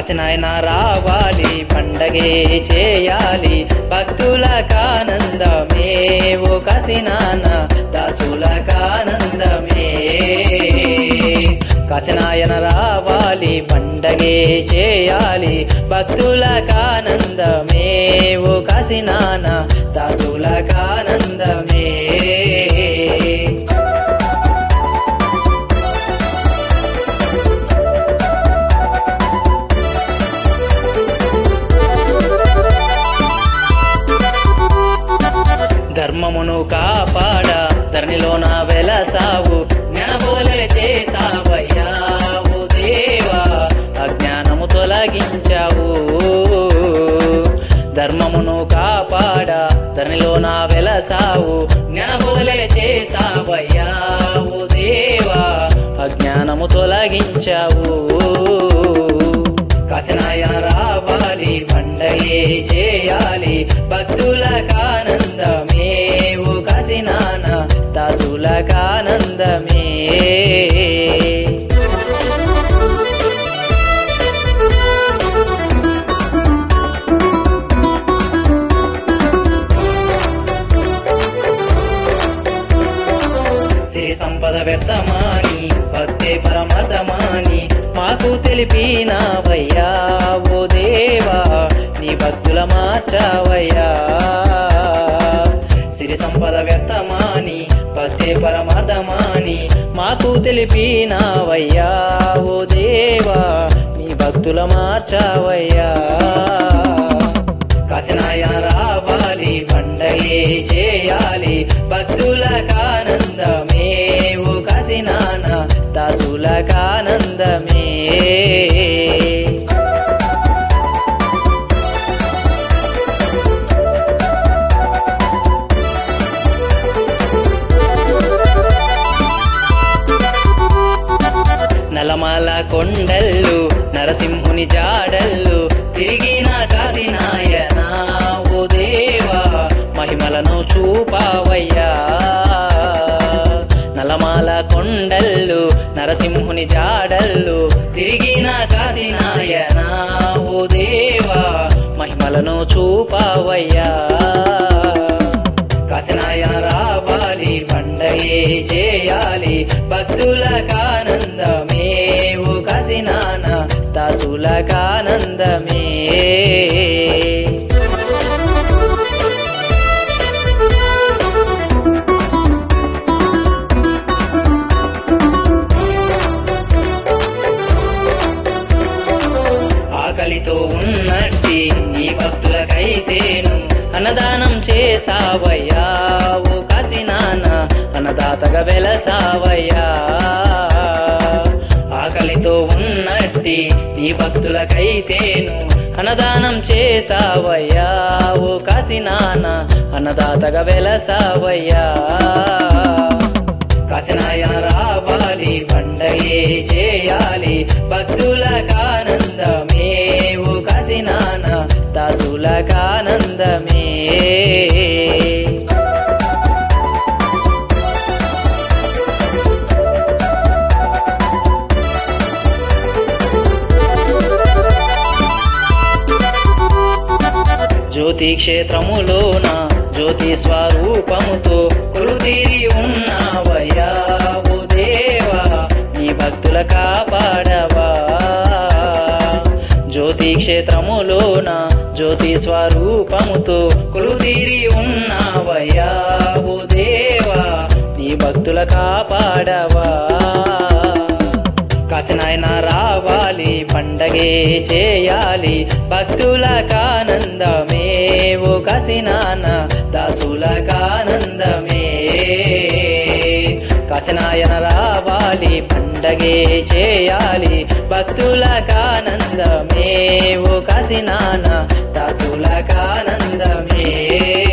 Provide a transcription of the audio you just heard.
కాశీనాయన రావాలి పండగే చేయాలి భక్తులకానందమే ఓ కాశీనాన్న దాసులకానందమే కాశీనాయన రావాలి పండగే చేయాలి భక్తులకానందమే ఓ కాశీనాన్న దాసులకానందమే ధర్మమును కాపాడ ధరణిలోన వెలసావు జ్ఞానబోధలే చేసావయ్యా ఓ దేవా అజ్ఞానము తొలగించావు ధర్మమును కాపాడ ధరణిలోన వెలసావు జ్ఞానబోధలే చేసావయ్యా ఓ దేవా అజ్ఞానము తొలగించావు కాశీనాయన రావాలి పండగే చేయాలి భక్తులకానందమే ఓ కాశీనాన్న దాసులకానందమే సిరి సంపద వ్యర్థమాని భక్తే పరమార్థమాని మాకు తెలిపినావయ్యా ఓ దేవా నీ భక్తుల మార్చావయ్యా సిరి సంపద వ్యర్థమాని భక్తే పరమార్థమాని మాకు తెలిపినావయ్యా ఓ దేవా నీ భక్తుల మార్చావయ్యా కాశీనాయన రావాలి పండగే చేయాలి భక్తులకానందమే ఓ కాశీనాన్న దాసులకానందమే నలమల కొండల్లు నరసింహుని జాడల్లు తిరిగిన కాశీనాయన ఓ దేవా మహిమలను చూపావయ్యా నలమల కొండల్లు నరసింహుని జాడల్లు తిరిగిన కాశీనాయన ఓ దేవా మహిమలను చూపావయ్యా కాశీనాయన రావాలి పండగే చేయాలి భక్తులకానందమే ఓ కాశీనాన్న దాసులకానందమే ఆకలితో ఉన్నట్టి నీ భక్తులకైతేను అన్నదానం చేసావయ్యా ఓ కాశీనాన్న అన్నదాతగా వెలసావయ్యా ఆకలితో ఉన్నట్టి నీ భక్తులకైతేను అన్నదానం చేసావయ్యా ఓ కాశీనాన్న అన్నదాతగా వెలసావయ్యా కాశీనాయన రావాలి పండగే చేయాలి భక్తులకానందమే ఓ కాశీనాన్న దాసులకానందమే జ్యోతి క్షేత్రములోన జ్యోతి స్వరూపముతో కొలుతీరి ఉన్నావయ్యా ఓ దేవా నీ భక్తుల కాపాడవా జ్యోతి క్షేత్రములోన జ్యోతి స్వరూపముతో కొలుతీరి ఉన్నావయ్యా ఓ దేవా నీ భక్తుల కాపాడవా కాశీనాయన రావాలి పండగే చేయాలి భక్తులకానందమే ఓ కాశీనాన్న దాసులకానందమే కాశీనాయన రావాలి పండగే చేయాలి భక్తులకానందమే ఓ కాశీనాన్న దాసులకానందమే